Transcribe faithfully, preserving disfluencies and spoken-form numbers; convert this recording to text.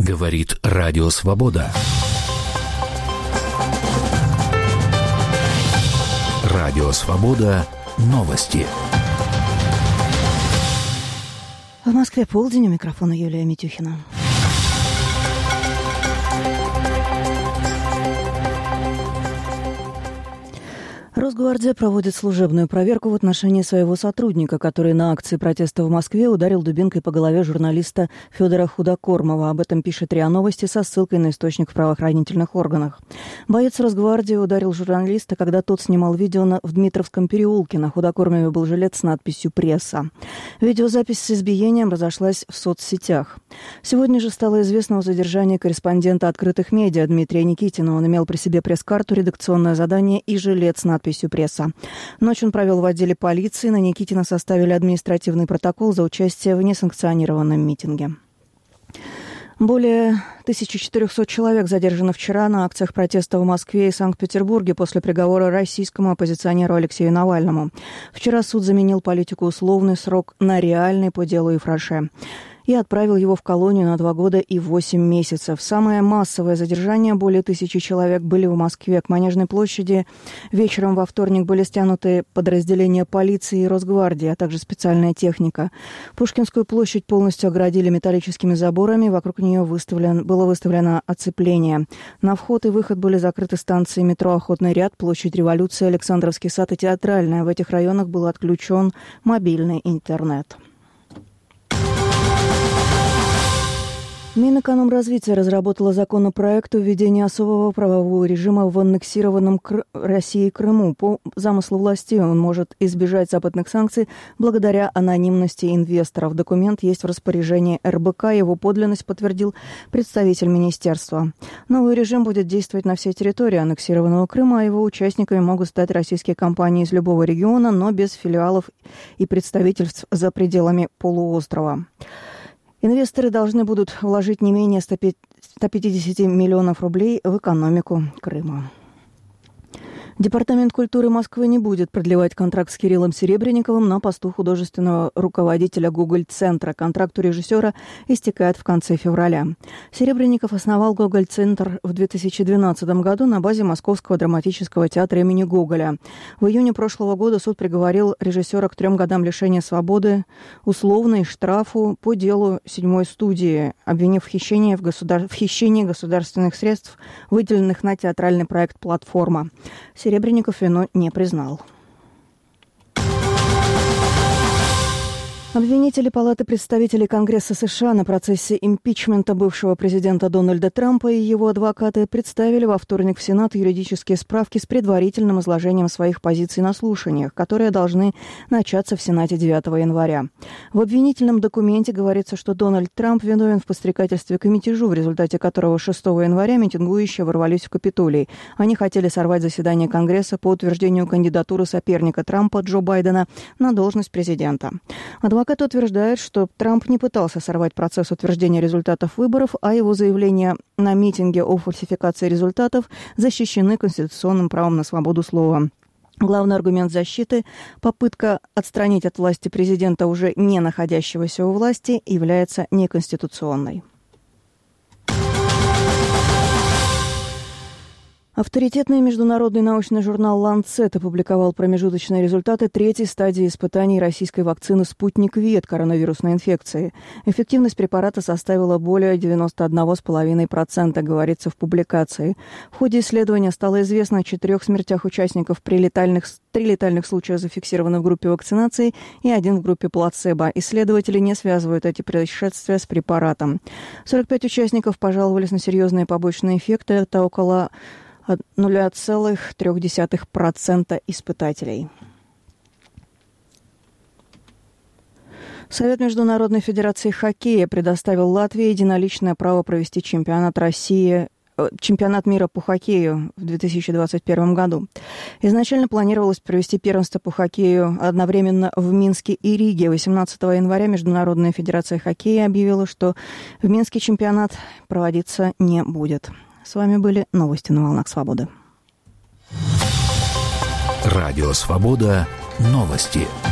Говорит Радио Свобода. Радио Свобода. Новости. В Москве полдень, у микрофона Юлия Митюхина. Росгвардия проводит служебную проверку в отношении своего сотрудника, который на акции протеста в Москве ударил дубинкой по голове журналиста Федора Худокормова. Об этом пишет РИА Новости со ссылкой на источник в правоохранительных органах. Боец Росгвардии ударил журналиста, когда тот снимал видео на, в Дмитровском переулке. На Худокормове был жилет с надписью «Пресса». Видеозапись с избиением разошлась в соцсетях. Сегодня же стало известно о задержании корреспондента открытых медиа Дмитрия Никитина. Он имел при себе пресс-карту, редакционное задание и жилет с надписью «Пресса». Ночь он провел в отделе полиции. На Никитина составили административный протокол за участие в несанкционированном митинге. Более тысяча четыреста человек задержаны вчера на акциях протеста в Москве и Санкт-Петербурге после приговора российскому оппозиционеру Алексею Навальному. Вчера суд заменил политику условный срок на реальный по делу Ифраше и отправил его в колонию на два года и восемь месяцев. Самое массовое задержание, более тысячи человек, были в Москве. К Манежной площади вечером во вторник были стянуты подразделения полиции и Росгвардии, а также специальная техника. Пушкинскую площадь полностью оградили металлическими заборами, вокруг нее выставлен, было выставлено оцепление. На вход и выход были закрыты станции метро «Охотный ряд», площадь Революции, Александровский сад и Театральная. В этих районах был отключен мобильный интернет. Минэкономразвития разработала законопроект о введении особого правового режима в аннексированном Кр... России Крыму. По замыслу власти он может избежать западных санкций благодаря анонимности инвесторов. Документ есть в распоряжении эр бэ ка, его подлинность подтвердил представитель министерства. Новый режим будет действовать на всей территории аннексированного Крыма, а его участниками могут стать российские компании из любого региона, но без филиалов и представительств за пределами полуострова. Инвесторы должны будут вложить не менее ста пятидесяти миллионов рублей в экономику Крыма. Департамент культуры Москвы не будет продлевать контракт с Кириллом Серебренниковым на посту художественного руководителя Гоголь-центра. Контракт у режиссера истекает в конце февраля. Серебренников основал Гоголь-центр в две тысячи двенадцатом году на базе Московского драматического театра имени Гоголя. В июне прошлого года суд приговорил режиссера к трем годам лишения свободы условно и штрафу по делу седьмой студии, обвинив в хищении, в государ... в хищении государственных средств, выделенных на театральный проект «Платформа». Серебренников вину не признал. Обвинители Палаты представителей Конгресса США на процессе импичмента бывшего президента Дональда Трампа и его адвокаты представили во вторник в Сенат юридические справки с предварительным изложением своих позиций на слушаниях, которые должны начаться в Сенате девятого января. В обвинительном документе говорится, что Дональд Трамп виновен в подстрекательстве к мятежу, в результате которого шестого января митингующие ворвались в Капитолий. Они хотели сорвать заседание Конгресса по утверждению кандидатуры соперника Трампа Джо Байдена на должность президента. Адвокат утверждает, что Трамп не пытался сорвать процесс утверждения результатов выборов, а его заявления на митинге о фальсификации результатов защищены конституционным правом на свободу слова. Главный аргумент защиты – попытка отстранить от власти президента, уже не находящегося у власти, является неконституционной. Авторитетный международный научный журнал «Ланцет» опубликовал промежуточные результаты третьей стадии испытаний российской вакцины «Спутник Ви» от коронавирусной инфекции. Эффективность препарата составила более девяносто один целых пять десятых процента, говорится в публикации. В ходе исследования стало известно о четырех смертях участников при летальных, три летальных случая зафиксированы в группе вакцинации и один в группе плацебо. Исследователи не связывают эти происшествия с препаратом. сорок пять участников пожаловались на серьезные побочные эффекты. Это около ноль целых три десятых процента испытателей. Совет Международной Федерации Хоккея предоставил Латвии единоличное право провести чемпионат России, чемпионат мира по хоккею в две тысячи двадцать первом году. Изначально планировалось провести первенство по хоккею одновременно в Минске и Риге. восемнадцатого января Международная Федерация Хоккея объявила, что в Минске чемпионат проводиться не будет. С вами были новости на волнах свободы. Радио Свобода. Новости.